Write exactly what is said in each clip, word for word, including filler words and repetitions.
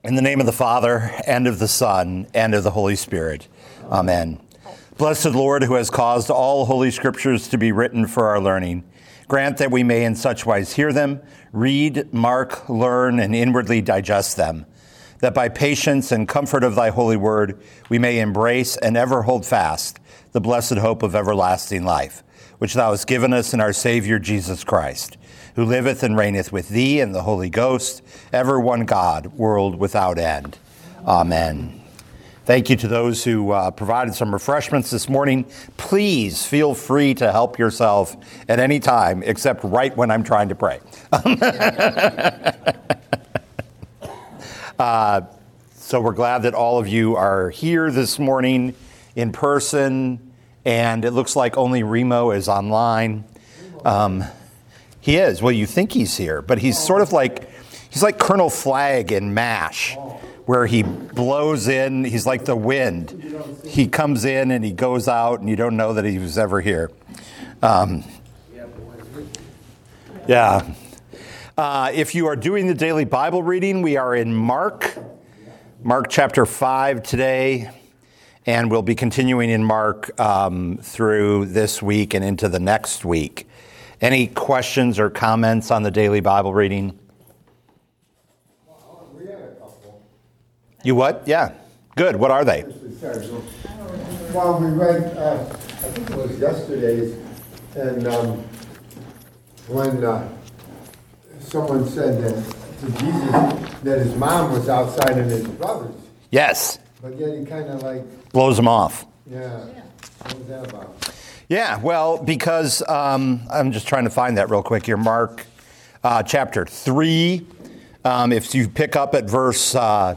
In the name of the Father, and of the Son, and of the Holy Spirit. Amen. Blessed Lord, who has caused all holy scriptures to be written for our learning, grant that we may in such wise hear them, read, mark, learn, and inwardly digest them, that by patience and comfort of thy holy word we may embrace and ever hold fast the blessed hope of everlasting life, which thou hast given us in our Savior Jesus Christ, who liveth and reigneth with thee and the Holy Ghost, ever one God, world without end. Amen. Thank you to those who uh, provided some refreshments this morning. Please feel free to help yourself at any time, except right when I'm trying to pray. uh, so we're glad that all of you are here this morning in person, and it looks like only Remo is online. Um, He is. Well, you think he's here, but he's sort of like, he's like Colonel Flagg in MASH, where he blows in, he's like the wind. He comes in and he goes out, and you don't know that he was ever here. Um, yeah. Uh, if you are doing the daily Bible reading, we are in Mark, Mark chapter five today, and we'll be continuing in Mark um, through this week and into the next week. Any questions or comments on the daily Bible reading? We had a couple. You what? Yeah. Good. What are they? Well, we read, uh, I think it was yesterday's, and um, when uh, someone said that to Jesus that his mom was outside and his brothers. Yes. But yet he kind of like... Blows them off. Yeah. What was that about? Yeah, well, because um, I'm just trying to find that real quick here. Mark uh, chapter three, um, if you pick up at verse, uh,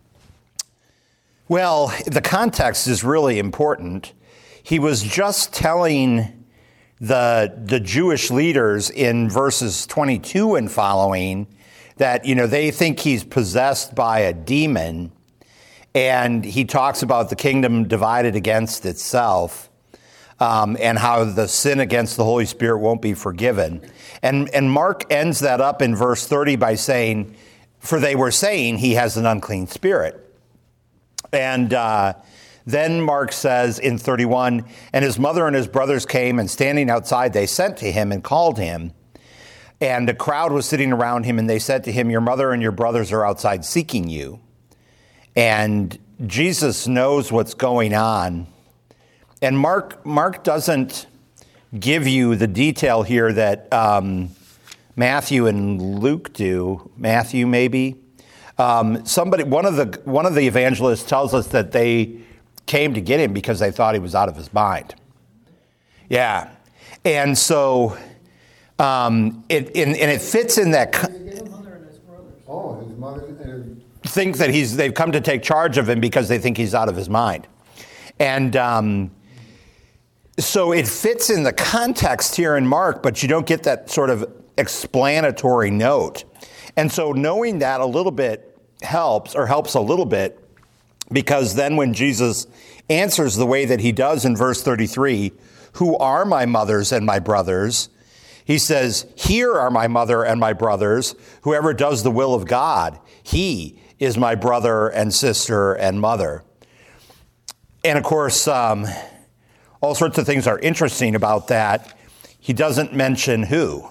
well, the context is really important. He was just telling the the Jewish leaders in verses twenty-two and following that, you know, they think he's possessed by a demon, and he talks about the kingdom divided against itself. Um, and how the sin against the Holy Spirit won't be forgiven. And, and Mark ends that up in verse thirty by saying, for they were saying he has an unclean spirit. And uh, then Mark says in thirty-one, and his mother and his brothers came, and standing outside they sent to him and called him. And a crowd was sitting around him, and they said to him, your mother and your brothers are outside seeking you. And Jesus knows what's going on. And Mark Mark doesn't give you the detail here that um, Matthew and Luke do. Matthew, maybe. Um, somebody, one of the one of the evangelists tells us that they came to get him because they thought he was out of his mind. Yeah, and so um, it and, and it fits in that. Co- oh, his mother and think that he's they've come to take charge of him because they think he's out of his mind, and. Um, So it fits in the context here in Mark, but you don't get that sort of explanatory note. And so knowing that a little bit helps, or helps a little bit, because then when Jesus answers the way that he does in verse thirty-three, who are my mothers and my brothers? He says, here are my mother and my brothers. Whoever does the will of God, he is my brother and sister and mother. And of course, um, all sorts of things are interesting about that. He doesn't mention who.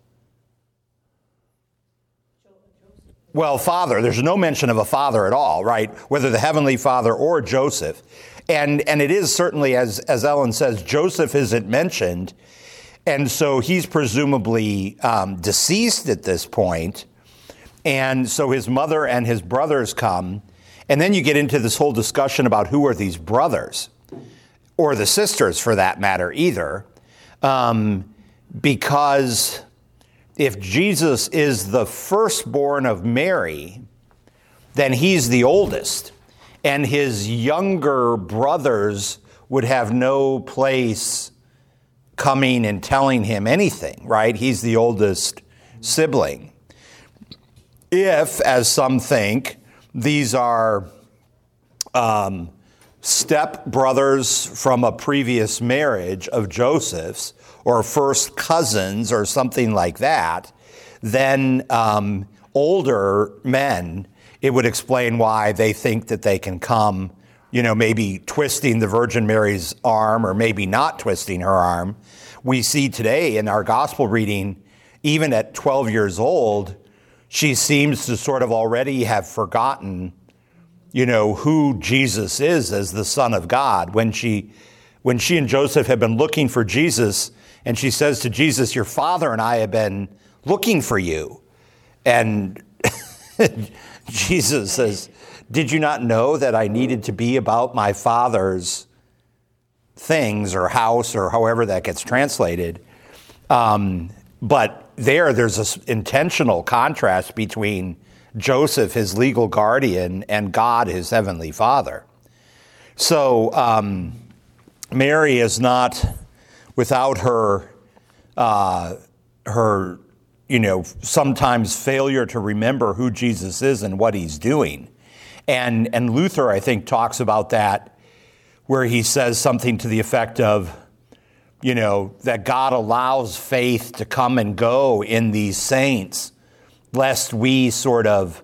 Well, father. There's no mention of a father at all, right? Whether the heavenly father or Joseph. And and it is certainly, as, as Ellen says, Joseph isn't mentioned. And so he's presumably um, deceased at this point. And so his mother and his brothers come. And then you get into this whole discussion about who are these brothers. Or the sisters, for that matter, either, um, because if Jesus is the firstborn of Mary, then he's the oldest, and his younger brothers would have no place coming and telling him anything, right? He's the oldest sibling. If, as some think, these are um, step brothers from a previous marriage of Joseph's, or first cousins, or something like that, then um, older men it would explain why they think that they can come, you know, maybe twisting the Virgin Mary's arm or maybe not twisting her arm. We see today in our gospel reading, even at twelve years old, she seems to sort of already have forgotten, you know, who Jesus is as the Son of God. When she, when she and Joseph have been looking for Jesus, and she says to Jesus, "Your father and I have been looking for you." And Jesus says, "Did you not know that I needed to be about my father's things or house," or however that gets translated? Um, but there, there's this intentional contrast between Joseph, his legal guardian, and God, his heavenly Father. So um, Mary is not without her, uh, her, you know, sometimes failure to remember who Jesus is and what he's doing. And, and Luther, I think, talks about that, where he says something to the effect of, you know, that God allows faith to come and go in these saints, lest we sort of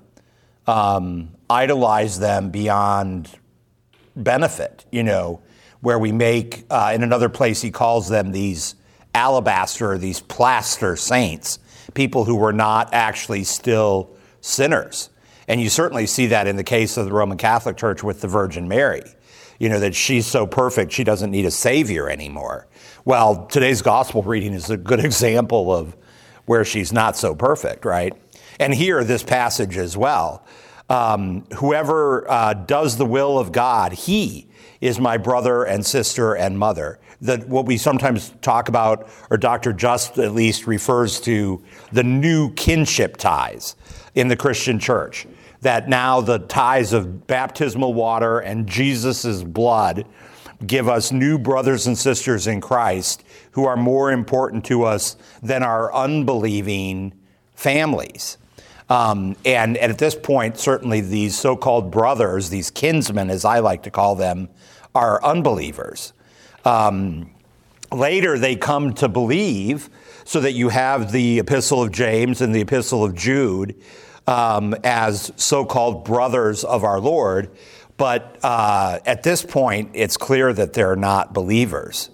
um, idolize them beyond benefit, you know, where we make, uh, in another place he calls them these alabaster, these plaster saints, people who were not actually still sinners. And you certainly see that in the case of the Roman Catholic Church with the Virgin Mary, you know, that she's so perfect she doesn't need a savior anymore. Well, today's gospel reading is a good example of where she's not so perfect, right? And here, this passage as well. Um, whoever uh, does the will of God, he is my brother and sister and mother. That what we sometimes talk about, or Doctor Just at least refers to, the new kinship ties in the Christian church. That now the ties of baptismal water and Jesus' blood give us new brothers and sisters in Christ who are more important to us than our unbelieving families. Um, and, and at this point, certainly these so-called brothers, these kinsmen, as I like to call them, are unbelievers. Um, later, they come to believe, so that you have the Epistle of James and the Epistle of Jude um, as so-called brothers of our Lord. But uh, at this point, it's clear that they're not believers.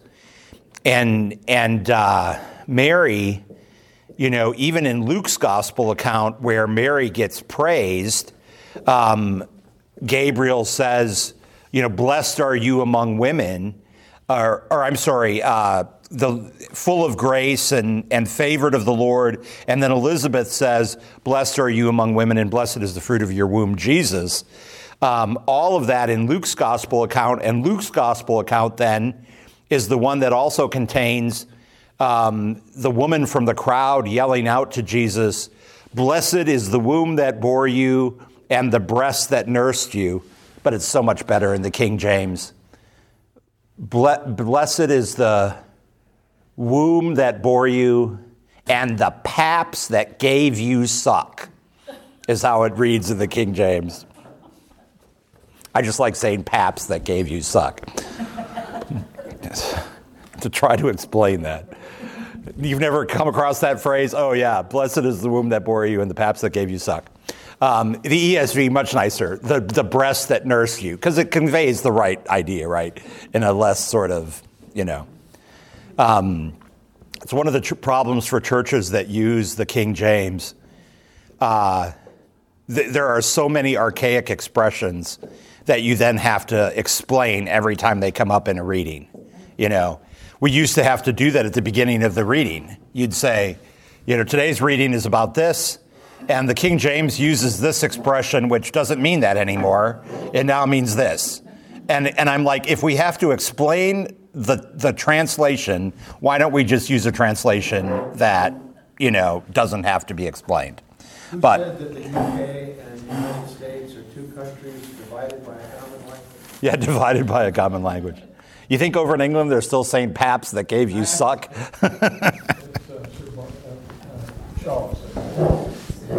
And, and uh, Mary, you know, even in Luke's gospel account where Mary gets praised, um, Gabriel says, you know, blessed are you among women, or, or I'm sorry, uh, the full of grace and, and favored of the Lord. And then Elizabeth says, blessed are you among women, and blessed is the fruit of your womb, Jesus. Um, all of that in Luke's gospel account. And Luke's gospel account then is the one that also contains um, the woman from the crowd yelling out to Jesus, blessed is the womb that bore you and the breast that nursed you. But it's so much better in the King James. Blessed is the womb that bore you and the paps that gave you suck, is how it reads in the King James. I just like saying paps that gave you suck. To try to explain that. You've never come across that phrase? Oh yeah, blessed is the womb that bore you and the paps that gave you suck. Um, the E S V, much nicer, the, the breast that nursed you, because it conveys the right idea, right, in a less sort of, you know. Um, it's one of the tr- problems for churches that use the King James. Uh, th- there are so many archaic expressions that you then have to explain every time they come up in a reading, you know. We used to have to do that at the beginning of the reading. You'd say, you know, today's reading is about this, and the King James uses this expression, which doesn't mean that anymore. It now means this. And and I'm like, if we have to explain the the translation, why don't we just use a translation that, you know, doesn't have to be explained? Who but, said that the U K and the United States are two countries divided by a common language? Yeah, divided by a common language. You think over in England they're still saying paps that gave you suck? It's, uh, uh, uh, Shaw said.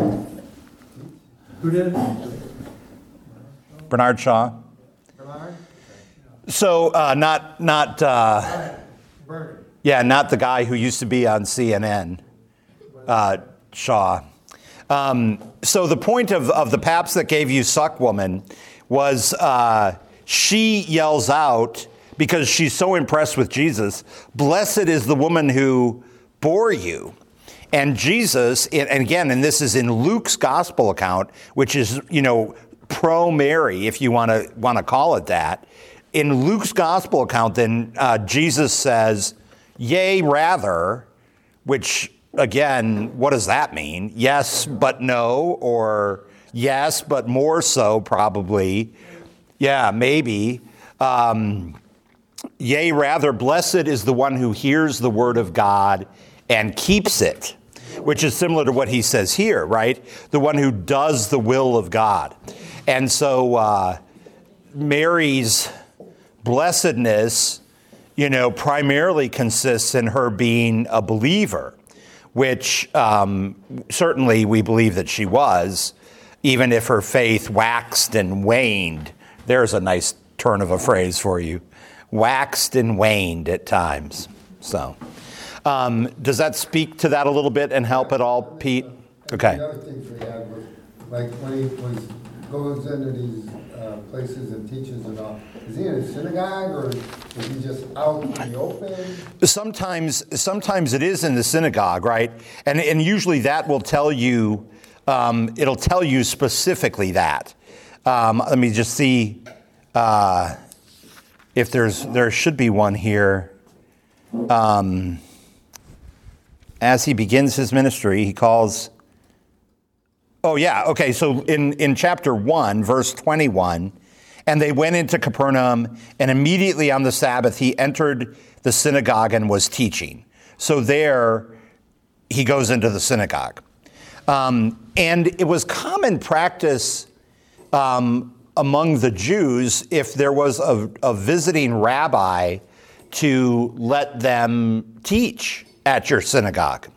Who did? Bernard Shaw. Bernard? So uh, not not uh, yeah, not the guy who used to be on C N N, uh, Shaw. Um, so the point of, of the paps that gave you suck woman was uh, she yells out, because she's so impressed with Jesus, blessed is the woman who bore you. And Jesus, and again, and this is in Luke's gospel account, which is, you know, pro-Mary, if you want to want to call it that. In Luke's gospel account, then uh, Jesus says, yea, rather, which, again, what does that mean? Yes, but no, or yes, but more so, probably. Yeah, maybe. Um, yea, rather, blessed is the one who hears the word of God and keeps it, which is similar to what he says here, right? The one who does the will of God. And so uh, Mary's blessedness, you know, primarily consists in her being a believer, which um, certainly we believe that she was, even if her faith waxed and waned. There's a nice turn of a phrase for you. Waxed and waned at times. So, um, does that speak to that a little bit and help at all, Pete? Okay. The other things we had was, like, when he was, goes into these uh, places and teaches and all, is he in a synagogue, or is he just out in the open? Sometimes, sometimes it is in the synagogue, right? And and usually that will tell you, um, it'll tell you specifically that. Um, let me just see uh, if there's there should be one here. Um, as he begins his ministry, he calls. Oh yeah, okay. So in in chapter one, verse twenty-one. And they went into Capernaum, and immediately on the Sabbath, he entered the synagogue and was teaching. So there, he goes into the synagogue. Um, and it was common practice um, among the Jews, if there was a, a visiting rabbi, to let them teach at your synagogue.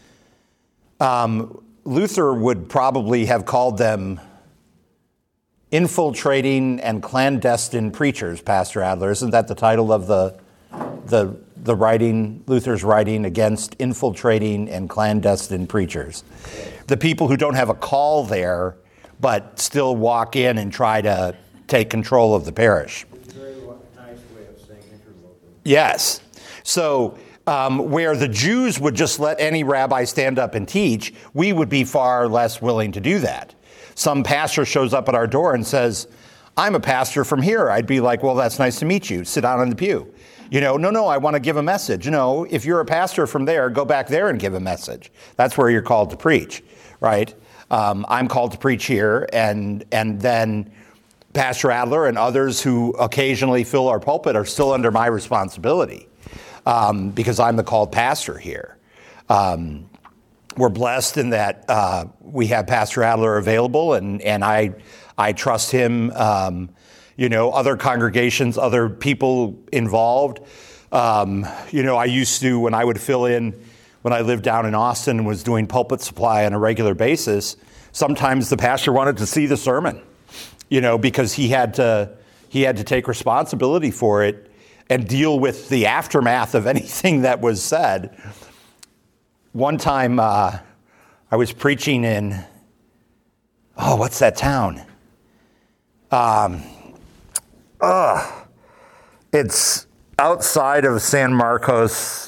Um, Luther would probably have called them infiltrating and clandestine preachers, Pastor Adler. Isn't that the title of the the the writing, Luther's writing against infiltrating and clandestine preachers? The people who don't have a call there, but still walk in and try to take control of the parish. It's a very nice way of saying interloper. Yes. So um, where the Jews would just let any rabbi stand up and teach, we would be far less willing to do that. Some pastor shows up at our door and says, I'm a pastor from here. I'd be like, well, that's nice to meet you. Sit down in the pew. You know, no, no, I want to give a message. No, if you're a pastor from there, go back there and give a message. That's where you're called to preach, right? Um, I'm called to preach here, and and then Pastor Adler and others who occasionally fill our pulpit are still under my responsibility um, because I'm the called pastor here. Um We're blessed in that uh, we have Pastor Adler available, and, and I I trust him. Um, you know, other congregations, other people involved. Um, you know, I used to, when I would fill in, when I lived down in Austin and was doing pulpit supply on a regular basis, sometimes the pastor wanted to see the sermon, you know, because he had to he had to take responsibility for it and deal with the aftermath of anything that was said. One time uh, I was preaching in, oh, what's that town? Um, uh, it's outside of San Marcos.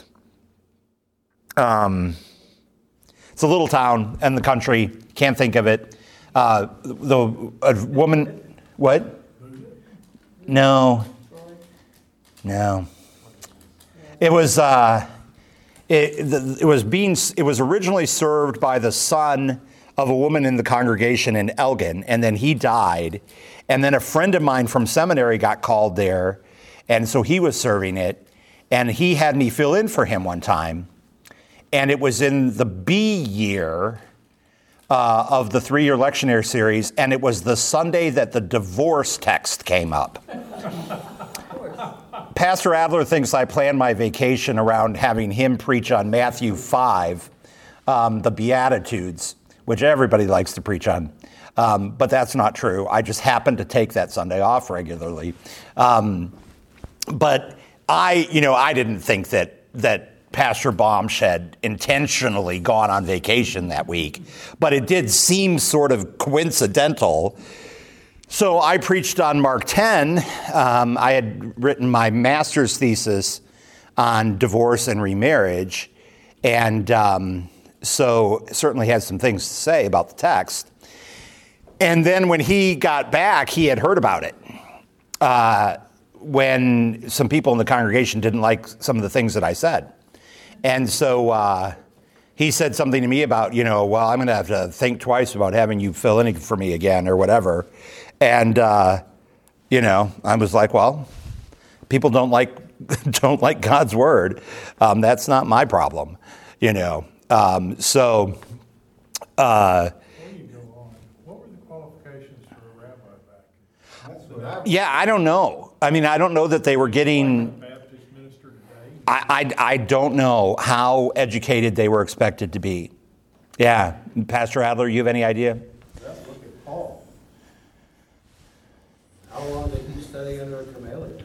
Um, it's a little town in the country. Can't think of it. Uh, the a woman, what? No. No. It was... Uh, It, it was being. It was originally served by the son of a woman in the congregation in Elgin, and then he died. And then a friend of mine from seminary got called there, and so he was serving it. And he had me fill in for him one time, and it was in the B year uh, of the three-year lectionary series, and it was the Sunday that the divorce text came up. Pastor Adler thinks I planned my vacation around having him preach on Matthew five, um, the Beatitudes, which everybody likes to preach on. Um, but that's not true. I just happened to take that Sunday off regularly. Um, but I, you know, I didn't think that that Pastor Baumsch had intentionally gone on vacation that week, but it did seem sort of coincidental. So I preached on Mark ten. Um, I had written my master's thesis on divorce and remarriage, and um, so certainly had some things to say about the text. And then when he got back, he had heard about it. Uh, when some people in the congregation didn't like some of the things that I said. And so uh, he said something to me about, you know, well, I'm going to have to think twice about having you fill in for me again or whatever. And, uh, you know, I was like, well, people don't like don't like God's word. Um, that's not my problem, you know. Um, so... Uh, What were the qualifications for a rabbi back? yeah, I don't know. I mean, I don't know that they were getting... Baptist minister today? I, I, I don't know how educated they were expected to be. Yeah. Pastor Adler, you have any idea? Well, look at Paul. How long did he study under Gamaliel?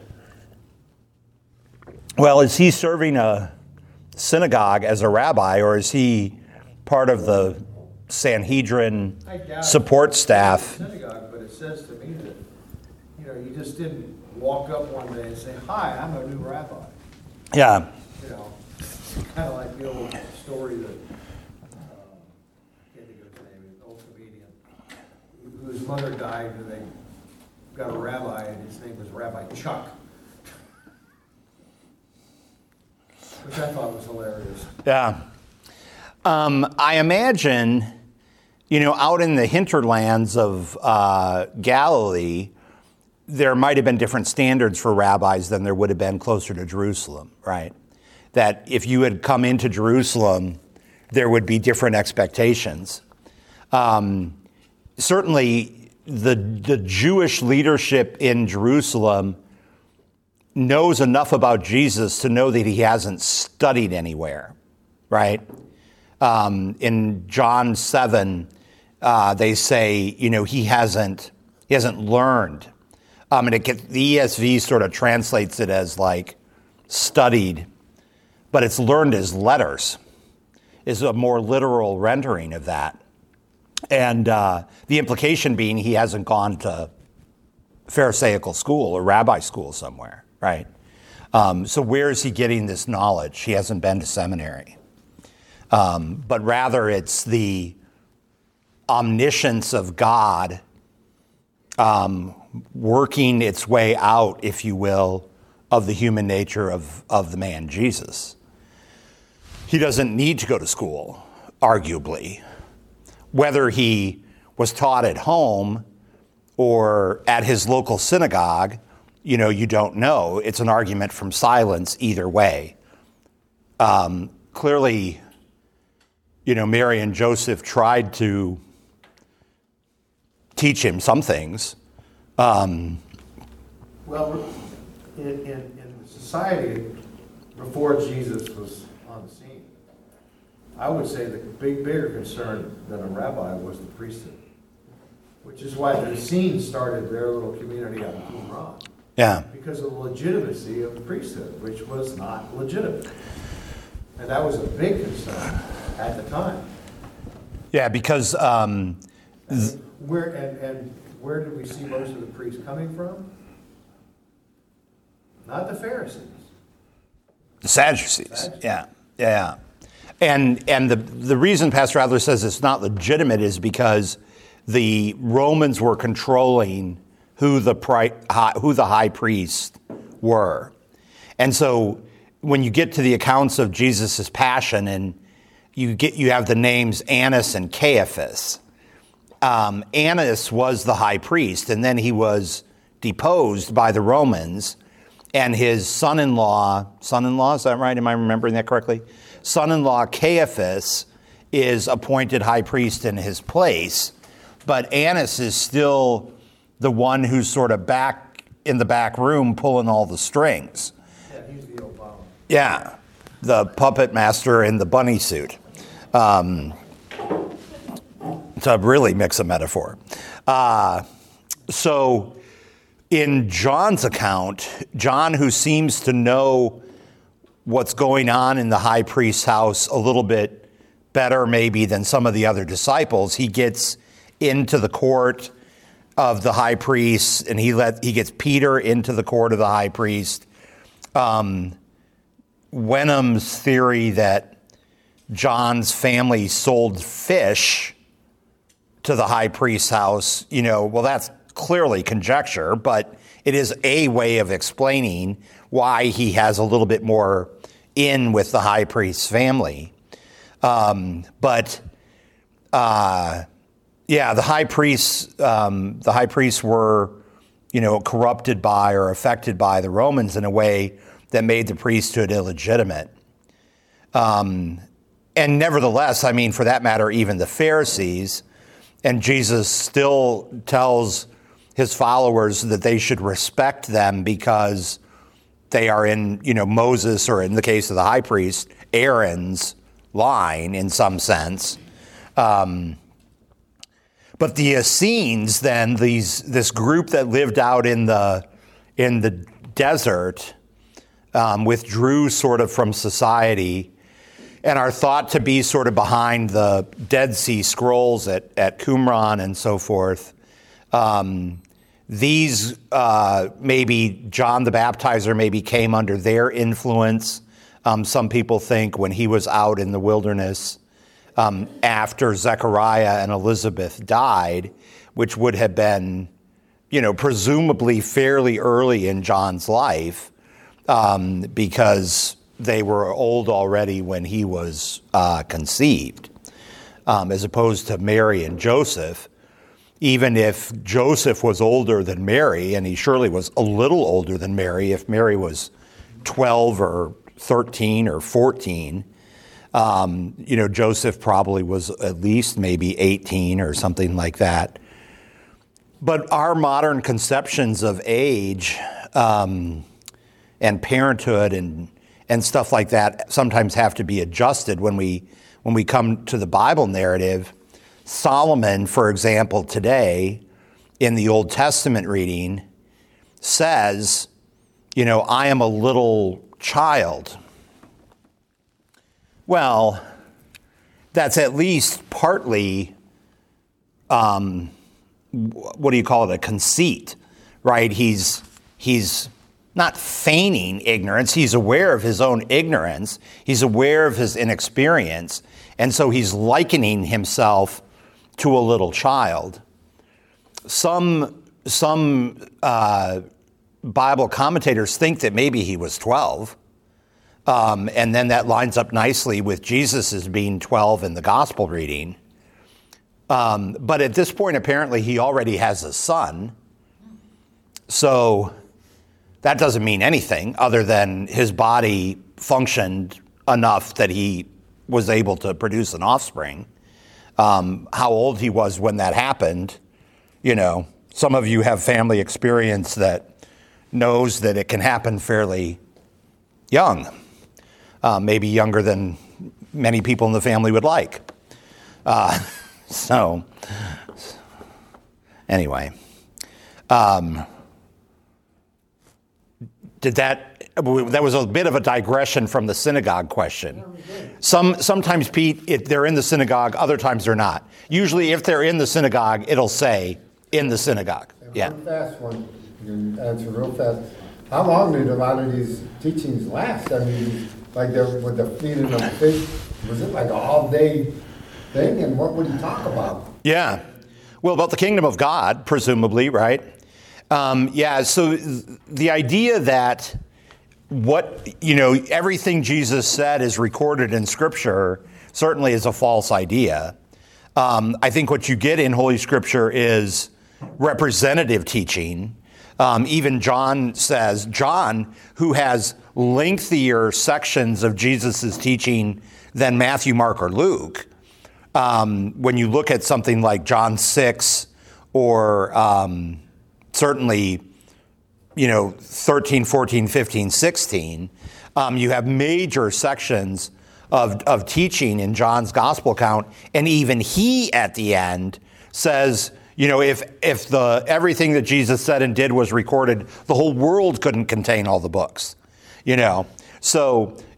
Well, is he serving a synagogue as a rabbi, or is he part of the Sanhedrin I doubt support it. staff? Synagogue, but it says to me that, you know, you just didn't walk up one day and say, "Hi, I'm a new rabbi." Yeah. You know, kind of like the old story that, uh, I can't think of his name, an old comedian, whose mother died and they got a rabbi and his name was Rabbi Chuck. Which I thought was hilarious. Yeah. Um, I imagine, you know, out in the hinterlands of uh, Galilee, there might have been different standards for rabbis than there would have been closer to Jerusalem, right? That if you had come into Jerusalem, there would be different expectations. Um, certainly, the, the Jewish leadership in Jerusalem knows enough about Jesus to know that he hasn't studied anywhere, right? Um, in John seven, uh, they say, you know, he hasn't he hasn't learned. Um, and it gets, the E S V sort of translates it as like studied, but it's learned as letters, is a more literal rendering of that. And uh, the implication being he hasn't gone to Pharisaical school or rabbi school somewhere, right? Um, so where is he getting this knowledge? He hasn't been to seminary. Um, but rather it's the omniscience of God um, working its way out, if you will, of the human nature of, of the man Jesus. He doesn't need to go to school, arguably. Whether he was taught at home or at his local synagogue, you know, you don't know. It's an argument from silence either way. Um, clearly, you know, Mary and Joseph tried to teach him some things. Um, Well, in, in, in society before Jesus was on the scene, I would say the big, bigger concern than a rabbi was the priesthood, which is why the Essenes started their little community out in Qumran. yeah. Because of the legitimacy of the priesthood, which was not legitimate. And that was a big concern at the time. Yeah, because um, And where, and, and where did we see most of the priests coming from? Not the Pharisees. the Sadducees, yeah, yeah. And and the the reason Pastor Adler says it's not legitimate is because the Romans were controlling who the pri- high, who the high priests were, and so when you get to the accounts of Jesus' passion, and you get you have the names Annas and Caiaphas. Um, Annas was the high priest, and then he was deposed by the Romans, and his son-in-law, son-in-law, is that right? Am I remembering that correctly? Son-in-law Caiaphas is appointed high priest in his place, but Annas is still the one who's sort of back in the back room pulling all the strings. Yeah, he's the Obama. Yeah, the puppet master in the bunny suit. Um, to really mix a metaphor. Uh, so in John's account, John, who seems to know what's going on in the high priest's house a little bit better maybe than some of the other disciples. He gets into the court of the high priest, and he let he gets Peter into the court of the high priest. Um, Wenham's theory that John's family sold fish to the high priest's house, you know, well, that's clearly conjecture, but it is a way of explaining why he has a little bit more in with the high priest's family. Um, but, uh, yeah, the high priests, um, the high priests were, you know, corrupted by or affected by the Romans in a way that made the priesthood illegitimate. Um, and nevertheless, I mean, for that matter, even the Pharisees, and Jesus still tells his followers that they should respect them because they are in, you know, Moses, or in the case of the high priest, Aaron's line in some sense. Um, but the Essenes, then, these this group that lived out in the in the desert, um, withdrew sort of from society and are thought to be sort of behind the Dead Sea Scrolls at, at Qumran and so forth. Um, these, uh, maybe John the Baptizer maybe came under their influence. Um, some people think when he was out in the wilderness um, after Zechariah and Elizabeth died, which would have been, you know, presumably fairly early in John's life, um, because they were old already when he was uh, conceived, um, as opposed to Mary and Joseph. Even if Joseph was older than Mary, and he surely was a little older than Mary, if Mary was twelve or thirteen or fourteen, um, you know, Joseph probably was at least maybe eighteen or something like that. But our modern conceptions of age um, and parenthood and and stuff like that sometimes have to be adjusted when we when we come to the Bible narrative. Solomon, for example, today in the Old Testament reading says, you know, I am a little child. Well, that's at least partly, um, what do you call it, a conceit, right? He's he's not feigning ignorance. He's aware of his own ignorance. He's aware of his inexperience. And so he's likening himself to a little child. Some, some uh, Bible commentators think that maybe he was twelve. Um, and then that lines up nicely with Jesus as being twelve in the gospel reading. Um, but at this point, apparently, he already has a son. So that doesn't mean anything other than his body functioned enough that he was able to produce an offspring. Um, how old he was when that happened, you know, some of you have family experience that knows that it can happen fairly young, uh, maybe younger than many people in the family would like. Uh, so, anyway. Um, Did that, that was a bit of a digression from the synagogue question. Some, sometimes, Pete, if they're in the synagogue, other times they're not. Usually if they're in the synagogue, it'll say in the synagogue. And Yeah. One fast one, you can answer real fast. How long did a lot of these teachings last? I mean, like the, with the feeding of fish, was it like an all-day thing? And what would he talk about? Yeah. Well, about the kingdom of God, presumably, right? Um, yeah, so the idea that what, you know, everything Jesus said is recorded in Scripture certainly is a false idea. Um, I think what you get in Holy Scripture is representative teaching. Um, even John says, John, who has lengthier sections of Jesus' teaching than Matthew, Mark, or Luke, um, when you look at something like John six or um, certainly, you know, thirteen, fourteen, fifteen, sixteen, um, you have major sections of, of teaching in John's gospel account. And even he at the end says, you know, if if the everything that Jesus said and did was recorded, the whole world couldn't contain all the books, you know. So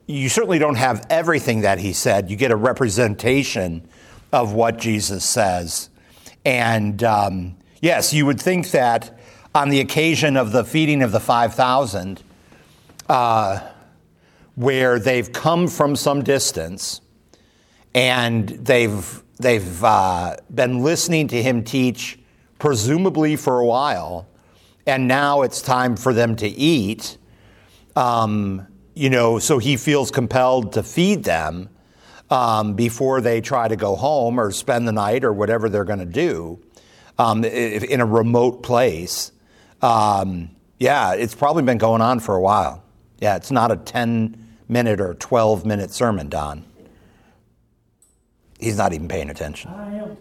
you certainly don't have everything that he said. You get a representation of what Jesus says. And um, yes, you would think that on the occasion of the feeding of the five thousand, uh, where they've come from some distance and they've they've uh, been listening to him teach, presumably for a while, and now it's time for them to eat. Um, you know, so he feels compelled to feed them um, before they try to go home or spend the night or whatever they're going to do um, in a remote place. Um, yeah, it's probably been going on for a while. Yeah, it's not a ten-minute or twelve-minute sermon, Don. He's not even paying attention. I am.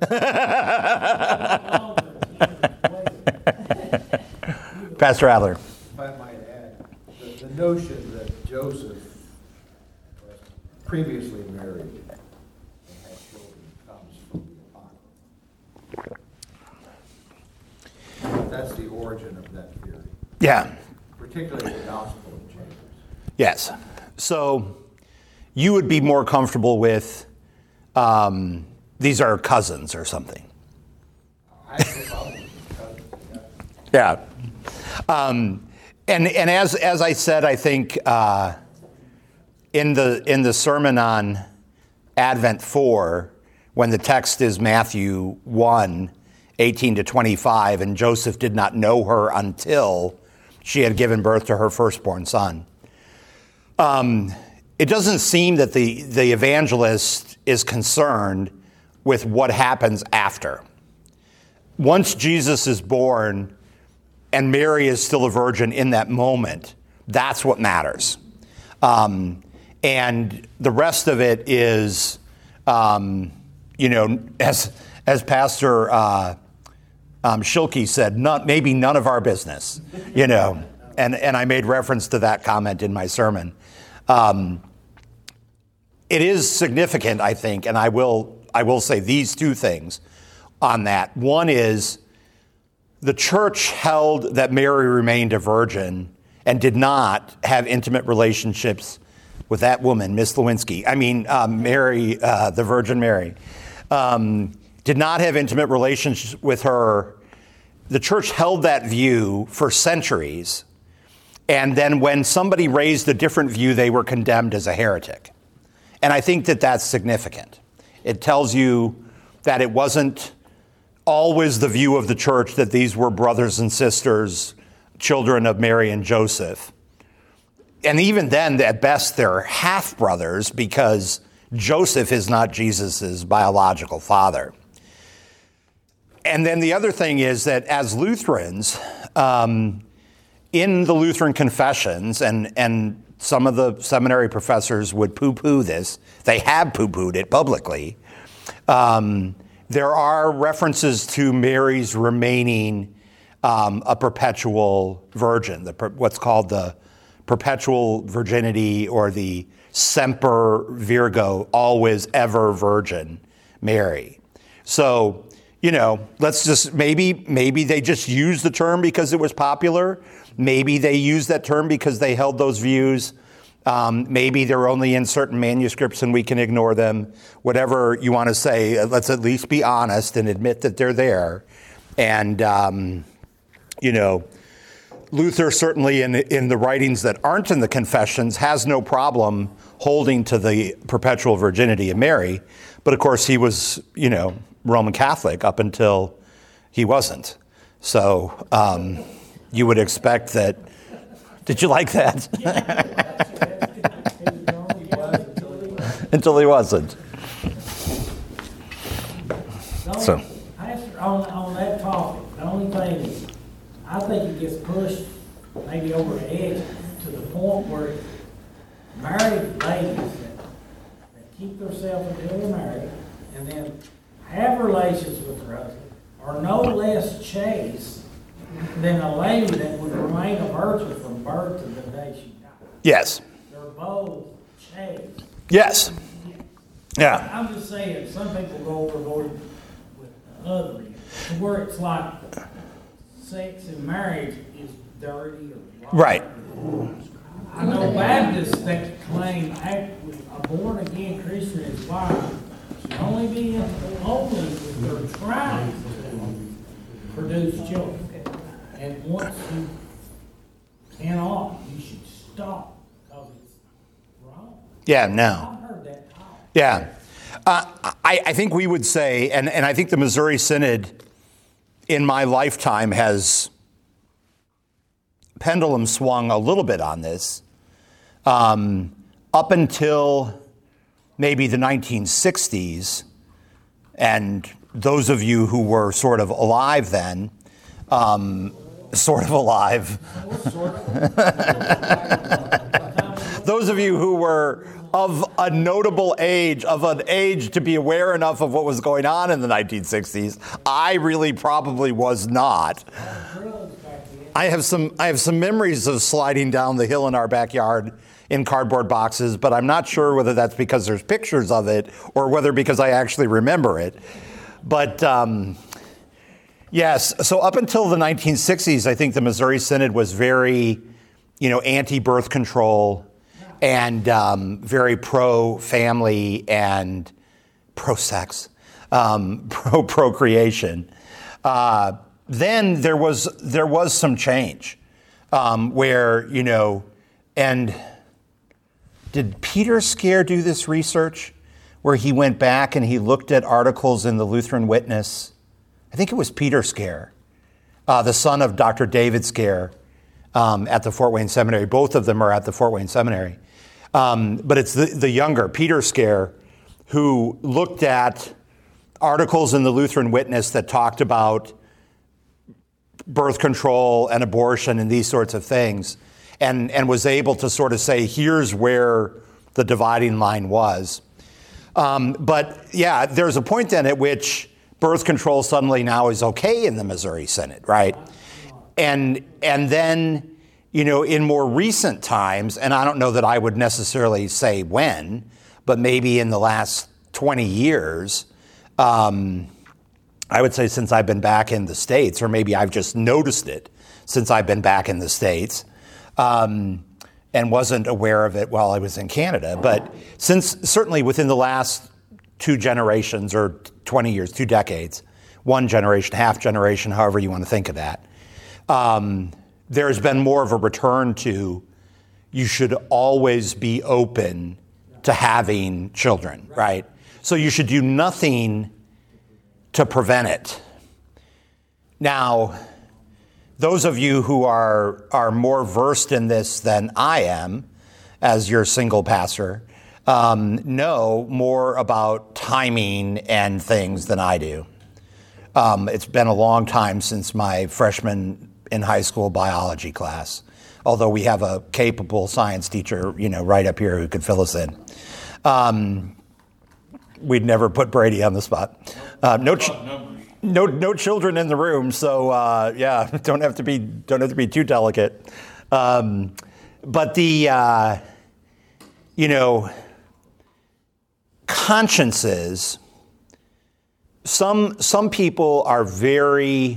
Pastor Adler. If I might add, the, the notion that Joseph was previously married and had children comes from the Apocrypha. That's the origin of that theory, Yeah. particularly the Gospel of James. Yes. So you would be more comfortable with um, these are cousins or something. I think probably because, yeah. Yeah. Um, and and as as I said, I think uh, in the in the sermon on Advent four, when the text is Matthew one, eighteen to twenty-five, and Joseph did not know her until she had given birth to her firstborn son. Um, it doesn't seem that the, the evangelist is concerned with what happens after. Once Jesus is born and Mary is still a virgin in that moment, that's what matters. Um, and the rest of it is, um, you know, as as Pastor uh, um, Schilke said, not, maybe none of our business, you know. And, and I made reference to that comment in my sermon. Um, it is significant, I think, and I will I will say these two things on that. One is the church held that Mary remained a virgin and did not have intimate relationships with that woman, Miss Lewinsky. I mean, um, Mary, uh, the Virgin Mary, um, did not have intimate relations with her. The church held that view for centuries. And then when somebody raised a different view, they were condemned as a heretic. And I think that that's significant. It tells you that it wasn't always the view of the church that these were brothers and sisters, children of Mary and Joseph. And even then, at best, they're half-brothers because Joseph is not Jesus' biological father. And then the other thing is that as Lutherans, um, in the Lutheran confessions, and, and some of the seminary professors would poo-poo this, they have poo-pooed it publicly, um, there are references to Mary's remaining um, a perpetual virgin, the, what's called the perpetual virginity or the semper virgo, always ever virgin Mary. So, you know, let's just, maybe, maybe they just used the term because it was popular. Maybe they used that term because they held those views. Um, maybe they're only in certain manuscripts and we can ignore them. Whatever you want to say, let's at least be honest and admit that they're there. And, um, you know, Luther certainly in, in the writings that aren't in the confessions has no problem holding to the perpetual virginity of Mary. But of course he was, you know, Roman Catholic up until he wasn't. So um, you would expect that. Did you like that? Until he wasn't. So. Pastor, on, on that topic, the only thing is, I think it gets pushed maybe over the edge to the point where married ladies that, that keep themselves until they're married and then have relations with their husband are no less chaste than a lady that would remain a virgin from birth to the day she died. Yes. They're both chaste. Yes. Yeah. I'm just saying, some people go overboard with the other, to where it's like sex and marriage is dirty or wrong. Right. I know Baptists that claim act- a born-again Christian is why should only be only if they're trying to produce children. And once you cannot, you should stop because it's wrong. Yeah, no. I've heard that talk. Yeah. Uh, I, I think we would say, and, and I think the Missouri Synod in my lifetime has pendulum swung a little bit on this. Um, up until maybe the nineteen sixties, and those of you who were sort of alive then, um, sort of alive, those of you who were of a notable age, of an age to be aware enough of what was going on in the nineteen sixties, I really probably was not. I have some I have some memories of sliding down the hill in our backyard in cardboard boxes, but I'm not sure whether that's because there's pictures of it or whether because I actually remember it. But um, yes, so up until the nineteen sixties, I think the Missouri Synod was very, you know, anti-birth control and um, very pro-family and pro-sex, um, pro-procreation. Uh, then there was there was some change um, where, you know, and did Peter Scare do this research where he went back and he looked at articles in the Lutheran Witness? I think it was Peter Scare, uh, the son of Doctor David Scare um, at the Fort Wayne Seminary. Both of them are at the Fort Wayne Seminary. Um, but it's the, the younger, Peter Scare, who looked at articles in the Lutheran Witness that talked about birth control and abortion and these sorts of things, and, and was able to sort of say, here's where the dividing line was. Um, but yeah, there's a point then at which birth control suddenly now is okay in the Missouri Synod, right? And and then, you know, in more recent times, and I don't know that I would necessarily say when, but maybe in the last twenty years, um, I would say since I've been back in the States, or maybe I've just noticed it since I've been back in the States, um, and wasn't aware of it while I was in Canada. But since certainly within the last two generations or twenty years, two decades, one generation, half generation, however you want to think of that, um, there's been more of a return to you should always be open to having children, right? So you should do nothing to prevent it. Now, those of you who are are more versed in this than I am, as your single pastor, um, know more about timing and things than I do. Um, it's been a long time since my freshman in high school biology class, although we have a capable science teacher, you know, right up here who could fill us in. Um, we'd never put Brady on the spot. Uh, no, ch- no, no children in the room, so uh, yeah, don't have to be don't have to be too delicate. Um, but the uh, you know, consciences. Some some people are very.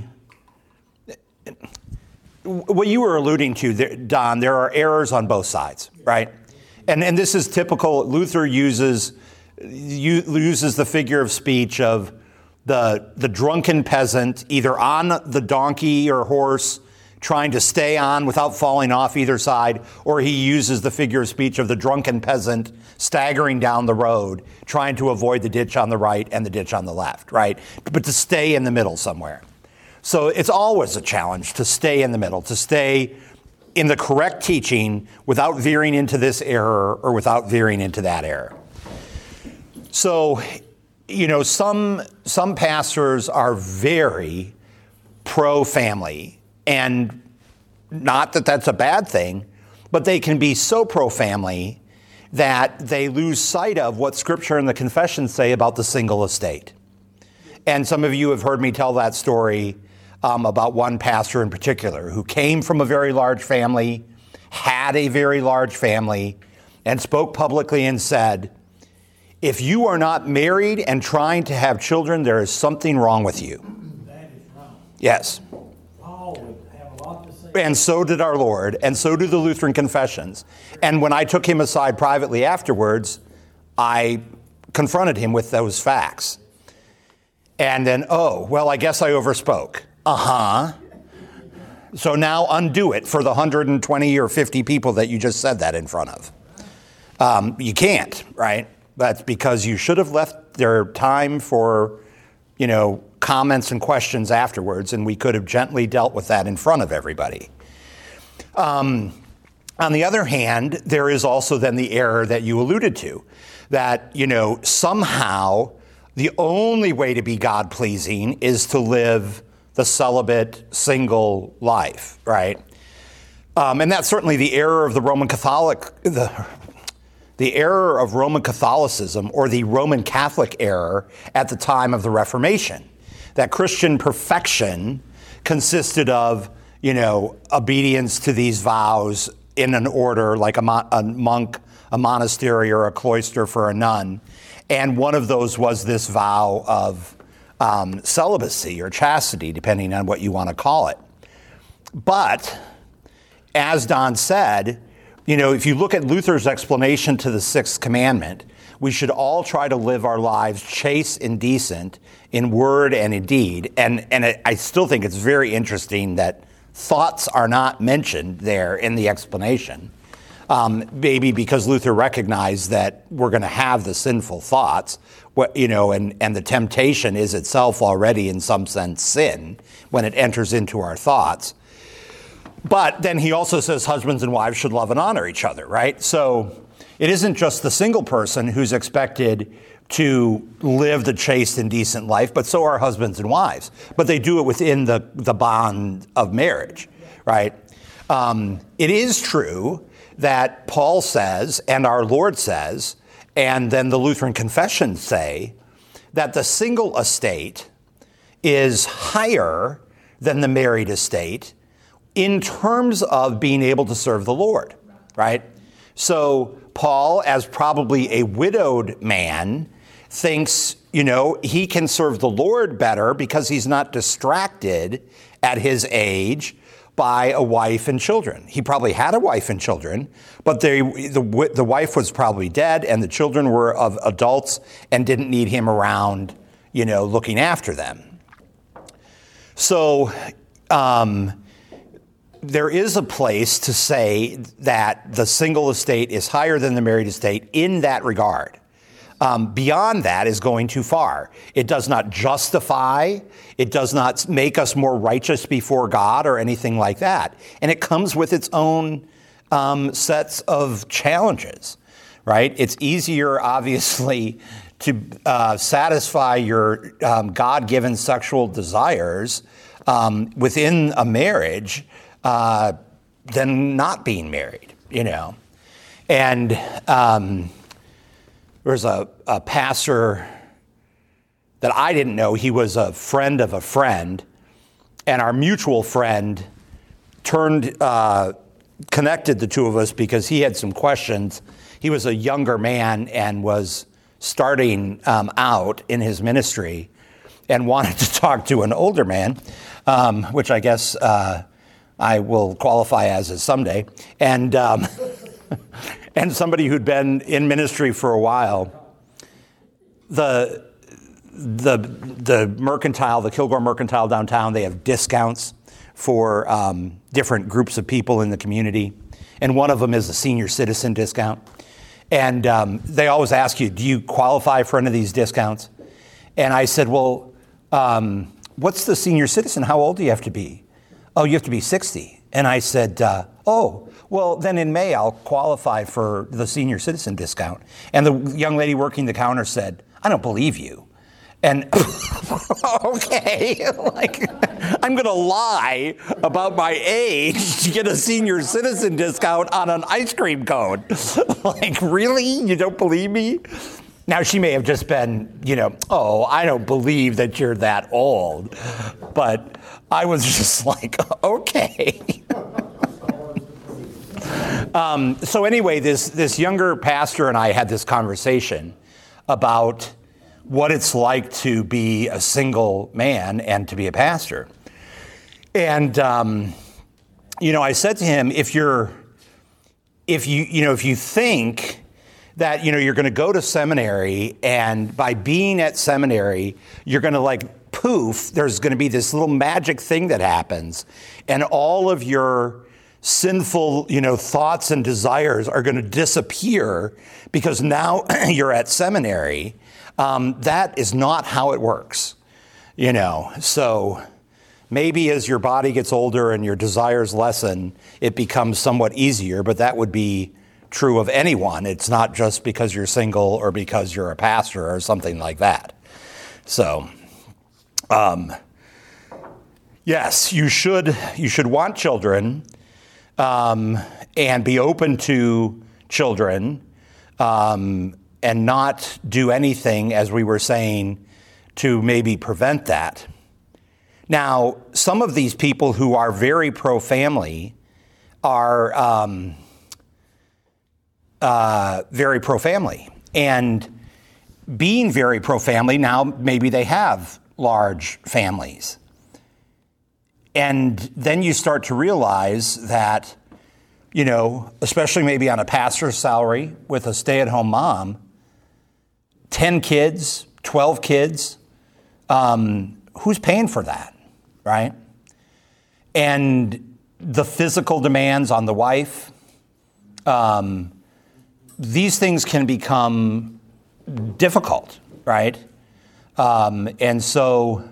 What you were alluding to, Don, there are errors on both sides, right? And and this is typical. Luther uses uses the figure of speech of the the drunken peasant, either on the donkey or horse, trying to stay on without falling off either side, or he uses the figure of speech of the drunken peasant staggering down the road, trying to avoid the ditch on the right and the ditch on the left, right? But to stay in the middle somewhere. So it's always a challenge to stay in the middle, to stay in the correct teaching without veering into this error or without veering into that error. So, you know, some some pastors are very pro-family, and not that that's a bad thing, but they can be so pro-family that they lose sight of what Scripture and the confessions say about the single estate. And some of you have heard me tell that story um, about one pastor in particular who came from a very large family, had a very large family, and spoke publicly and said, if you are not married and trying to have children, there is something wrong with you. That is wrong. Yes. Paul would have a lot to say and so did our Lord, and so do the Lutheran confessions. And when I took him aside privately afterwards, I confronted him with those facts. And then, oh, well, I guess I overspoke. Uh-huh. So now undo it for the one hundred twenty or fifty people that you just said that in front of. Um, you can't, right? That's because you should have left their time for, you know, comments and questions afterwards, and we could have gently dealt with that in front of everybody. Um, on the other hand, there is also then the error that you alluded to, that, you know, somehow the only way to be God-pleasing is to live the celibate, single life, right? Um, and that's certainly the error of the Roman Catholic, the, the error of Roman Catholicism, or the Roman Catholic error at the time of the Reformation, that Christian perfection consisted of, you know, obedience to these vows in an order, like a, mo- a monk, a monastery, or a cloister for a nun. And one of those was this vow of um, celibacy or chastity, depending on what you want to call it. But, as Don said, you know, if you look at Luther's explanation to the Sixth Commandment, we should all try to live our lives chaste and decent in word and in deed. And, and I still think it's very interesting that thoughts are not mentioned there in the explanation. Um, maybe because Luther recognized that we're going to have the sinful thoughts, you know, and, and the temptation is itself already in some sense sin when it enters into our thoughts. But then he also says husbands and wives should love and honor each other, right? So it isn't just the single person who's expected to live the chaste and decent life, but so are husbands and wives. But they do it within the, the bond of marriage, right? Um, it is true that Paul says, and our Lord says, and then the Lutheran confessions say, that the single estate is higher than the married estate in terms of being able to serve the Lord, right? So Paul, as probably a widowed man, thinks, you know, he can serve the Lord better because he's not distracted at his age by a wife and children. He probably had a wife and children, but they, the, the wife was probably dead and the children were of adults and didn't need him around, you know, looking after them. So um, there is a place to say that the single estate is higher than the married estate in that regard. Um, beyond that is going too far. It does not justify, it does not make us more righteous before God or anything like that. And it comes with its own um, sets of challenges, right? It's easier, obviously, to uh, satisfy your um, God-given sexual desires um, within a marriage uh, than not being married, you know. And um, there was a, a pastor that I didn't know. He was a friend of a friend, and our mutual friend turned, uh, connected the two of us because he had some questions. He was a younger man and was starting um, out in his ministry and wanted to talk to an older man, um, which I guess uh, I will qualify as a someday. And um, and somebody who'd been in ministry for a while. The the the mercantile, the Kilgore Mercantile downtown, they have discounts for um, different groups of people in the community, and one of them is a senior citizen discount. And um, they always ask you, do you qualify for any of these discounts? And I said, well, um, what's the senior citizen? How old do you have to be? Oh, you have to be sixty. And I said, uh, oh, well, then in May I'll qualify for the senior citizen discount. And the young lady working the counter said, I don't believe you. And okay, like I'm going to lie about my age to get a senior citizen discount on an ice cream cone. Like, really? You don't believe me? Now, she may have just been, you know, oh, I don't believe that you're that old. But I was just like, okay. um, so anyway, this, this younger pastor and I had this conversation about what it's like to be a single man and to be a pastor. And um, you know, I said to him, if you're, if you, you know, if you think that, you know, you're going to go to seminary and by being at seminary, you're going to like poof, there's going to be this little magic thing that happens and all of your sinful, you know, thoughts and desires are going to disappear because now you're at seminary. Um, that is not how it works, you know. So maybe as your body gets older and your desires lessen, it becomes somewhat easier, but that would be true of anyone. It's not just because you're single or because you're a pastor or something like that. So, um, yes, you should you should want children. Um, and be open to children um, and not do anything, as we were saying, to maybe prevent that. Now, some of these people who are very pro-family are um, uh, very pro-family. And being very pro-family, now maybe they have large families. And then you start to realize that, you know, especially maybe on a pastor's salary with a stay-at-home mom, ten kids, twelve kids, um, who's paying for that, right? And the physical demands on the wife, um, these things can become difficult, right? Um, and so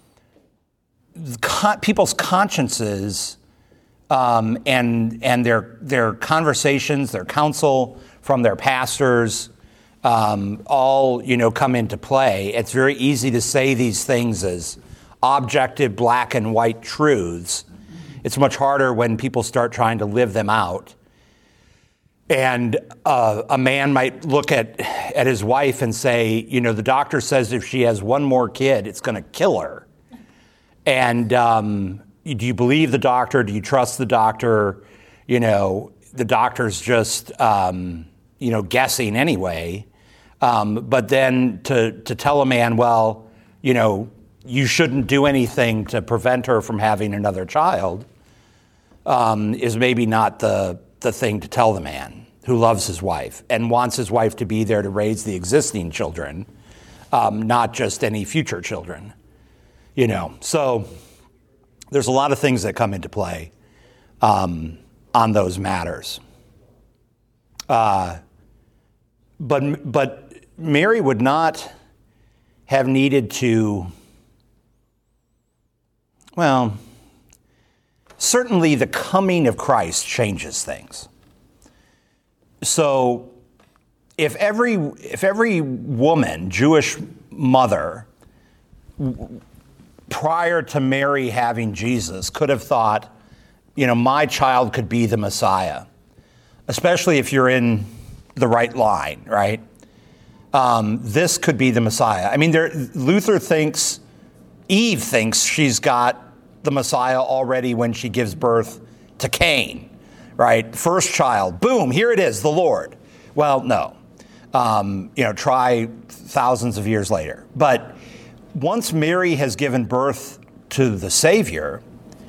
Con- people's consciences um, and and their their conversations, their counsel from their pastors, um, all you know come into play. It's very easy to say these things as objective black and white truths. It's much harder when people start trying to live them out. And uh, a man might look at at his wife and say, you know, the doctor says if she has one more kid, it's going to kill her. And um, do you believe the doctor? Do you trust the doctor? You know, the doctor's just, um, you know, guessing anyway. Um, but then to, to tell a man, well, you know, you shouldn't do anything to prevent her from having another child um, is maybe not the, the thing to tell the man who loves his wife and wants his wife to be there to raise the existing children, um, not just any future children. You know, so there's a lot of things that come into play um, on those matters. Uh, but but Mary would not have needed to, well, certainly the coming of Christ changes things. So if every if every woman, Jewish mother, prior to Mary having Jesus, could have thought, you know, my child could be the Messiah, especially if you're in the right line, right? Um, this could be the Messiah. I mean, there, Luther thinks, Eve thinks she's got the Messiah already when she gives birth to Cain, right? First child, boom, here it is, the Lord. Well, no. Um, you know, try thousands of years later. But once Mary has given birth to the Savior,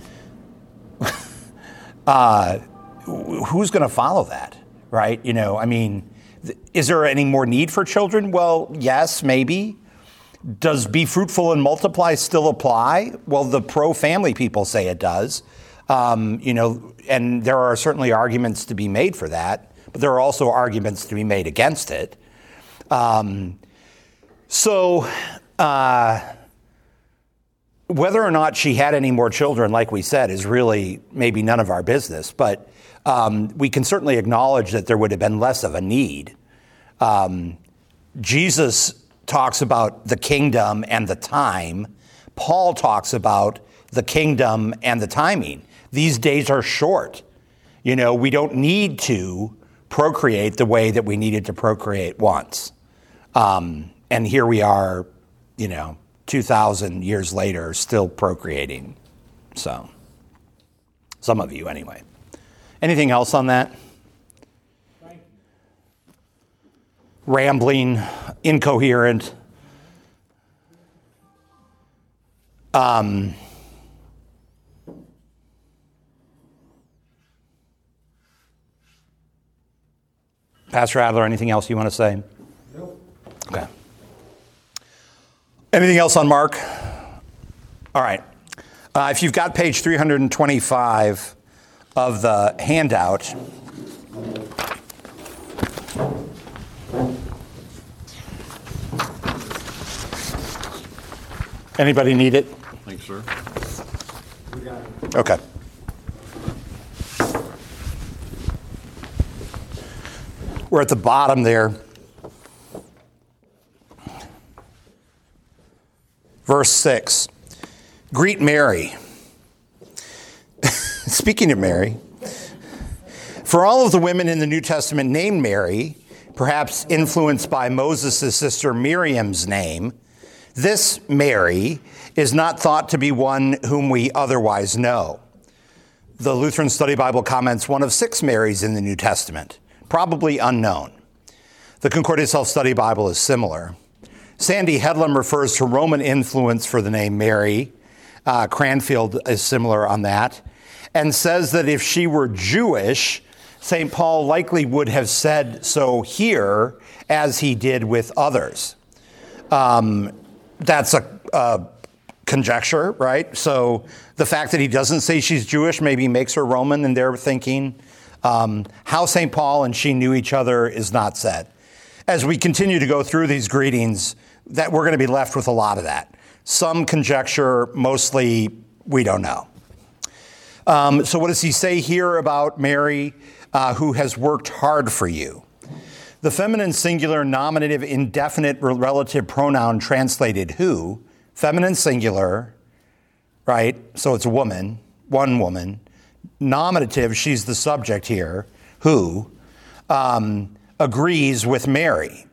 uh, who's going to follow that, right? You know, I mean, th- is there any more need for children? Well, yes, maybe. Does be fruitful and multiply still apply? Well, the pro-family people say it does. Um, you know, and there are certainly arguments to be made for that, but there are also arguments to be made against it. Um, so... Uh, whether or not she had any more children, like we said, is really maybe none of our business. But um, we can certainly acknowledge that there would have been less of a need. Um, Jesus talks about the kingdom and the time. Paul talks about the kingdom and the timing. These days are short. You know, we don't need to procreate the way that we needed to procreate once. Um, and here we are, you know, two thousand years later, still procreating. So, some of you anyway. Anything else on that? Rambling, incoherent. Um, Pastor Adler, anything else you want to say? Nope. Okay. Anything else on Mark? All right. Uh, if you've got page three hundred twenty-five of the handout, anybody need it? Thanks, sir. Okay. We're at the bottom there. Verse six. Greet Mary. Speaking of Mary, for all of the women in the New Testament named Mary, perhaps influenced by Moses' sister Miriam's name, this Mary is not thought to be one whom we otherwise know. The Lutheran Study Bible comments one of six Marys in the New Testament, probably unknown. The Concordia Self-Study Bible is similar. Sandy Headlam refers to Roman influence for the name Mary. Uh, Cranfield is similar on that, and says that if she were Jewish, Saint Paul likely would have said so here as he did with others. Um, that's a, a conjecture, right? So the fact that he doesn't say she's Jewish maybe makes her Roman in their thinking. Um, how Saint Paul and she knew each other is not said. As we continue to go through these greetings, that we're going to be left with a lot of that. Some conjecture, mostly we don't know. Um, so what does he say here about Mary, uh, who has worked hard for you? The feminine singular nominative indefinite relative pronoun translated who, feminine singular, right? So it's a woman, one woman. Nominative, she's the subject here, who, um, agrees with Mary.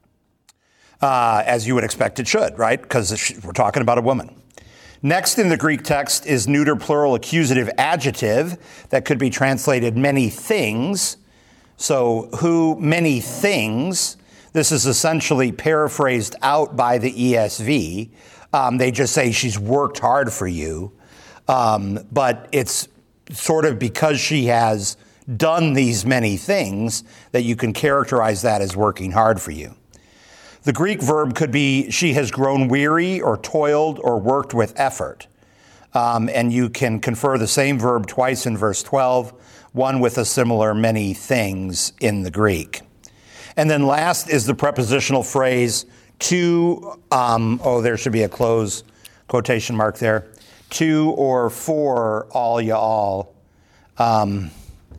Uh, as you would expect it should, right? Because we're talking about a woman. Next in the Greek text is neuter plural accusative adjective that could be translated many things. So who, many things. This is essentially paraphrased out by the E S V. Um, they just say she's worked hard for you. Um, but it's sort of because she has done these many things that you can characterize that as working hard for you. The Greek verb could be she has grown weary or toiled or worked with effort. Um, and you can confer the same verb twice in verse twelve, one with a similar many things in the Greek. And then last is the prepositional phrase to, um, oh, there should be a close quotation mark there, to or for all ya all, um,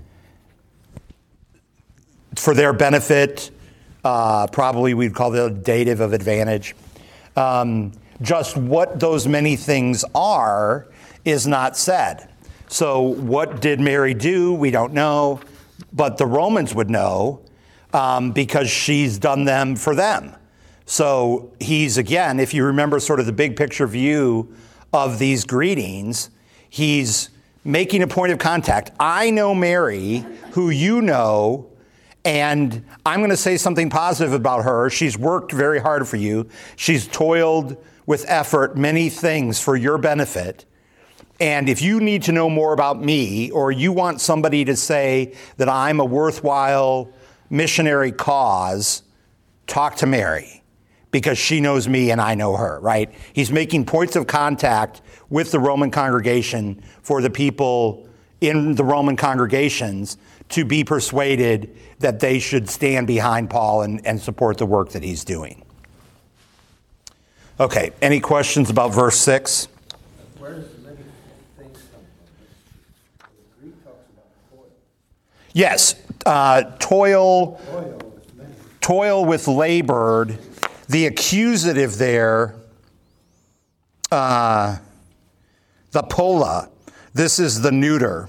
for their benefit. Uh, probably we'd call the dative of advantage. Um, just what those many things are is not said. So what did Mary do? We don't know, but the Romans would know um, because she's done them for them. So he's, again, if you remember sort of the big picture view of these greetings, he's making a point of contact. I know Mary, who you know, and I'm going to say something positive about her. She's worked very hard for you. She's toiled with effort many things for your benefit. And if you need to know more about me, or you want somebody to say that I'm a worthwhile missionary cause, talk to Mary, because she knows me and I know her, right? He's making points of contact with the Roman congregation for the people in the Roman congregations to be persuaded that they should stand behind Paul and, and support the work that he's doing. Okay, any questions about verse six? Where does many things come from? The Greek talks about toil. Yes, uh, toil, Toil is many. toil with labored. The accusative there, uh, the pola, this is the neuter.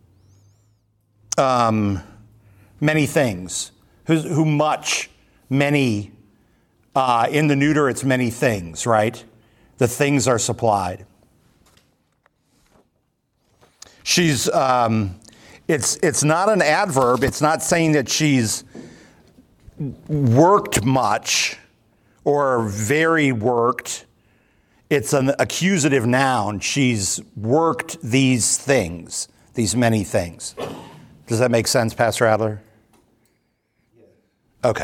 Um, many things. Who, who much, many. Uh, in the neuter, it's many things, right? The things are supplied. She's, um, it's, it's not an adverb. It's not saying that she's worked much or very worked. It's an accusative noun. She's worked these things, these many things. Does that make sense, Pastor Adler? Yes. Okay.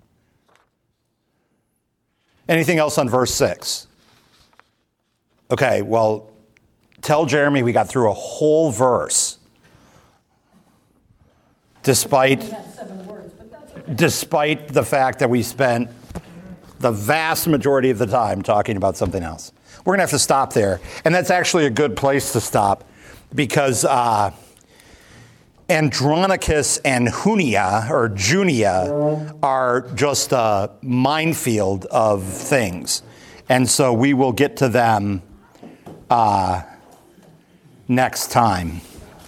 Anything else on verse six? Okay, well, tell Jeremy we got through a whole verse. Despite, despite the fact that we spent the vast majority of the time talking about something else. We're going to have to stop there. And that's actually a good place to stop because uh, Andronicus and Junia, or Junia, are just a minefield of things. And so we will get to them uh, next time.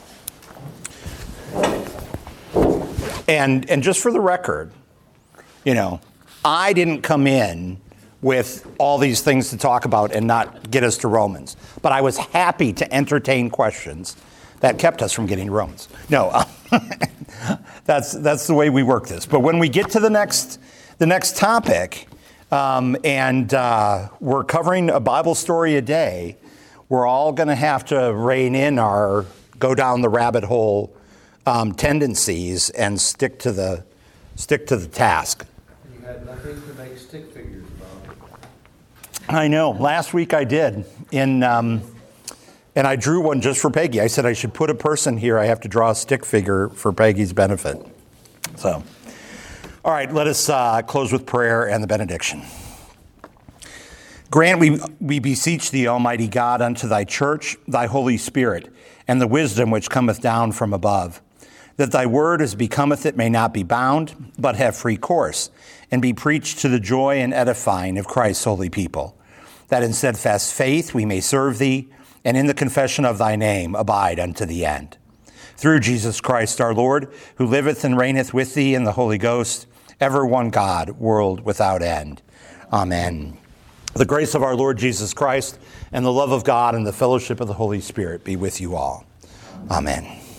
And and just for the record, you know, I didn't come in with all these things to talk about and not get us to Romans. But I was happy to entertain questions that kept us from getting to Romans. No, that's that's the way we work this. But when we get to the next the next topic, um, and uh, we're covering a Bible story a day, we're all going to have to rein in our go down the rabbit hole um, tendencies and stick to the stick to the task. You had nothing to make stick figures about. I know. Last week I did, in, um, and I drew one just for Peggy. I said I should put a person here. I have to draw a stick figure for Peggy's benefit. So, all right, let us uh, close with prayer and the benediction. Grant, we, we beseech thee, Almighty God, unto thy church, thy Holy Spirit, and the wisdom which cometh down from above, that thy word as becometh it may not be bound, but have free course, and be preached to the joy and edifying of Christ's holy people, that in steadfast faith we may serve thee, and in the confession of thy name abide unto the end. Through Jesus Christ our Lord, who liveth and reigneth with thee in the Holy Ghost, ever one God, world without end. Amen. The grace of our Lord Jesus Christ, and the love of God, and the fellowship of the Holy Spirit be with you all. Amen.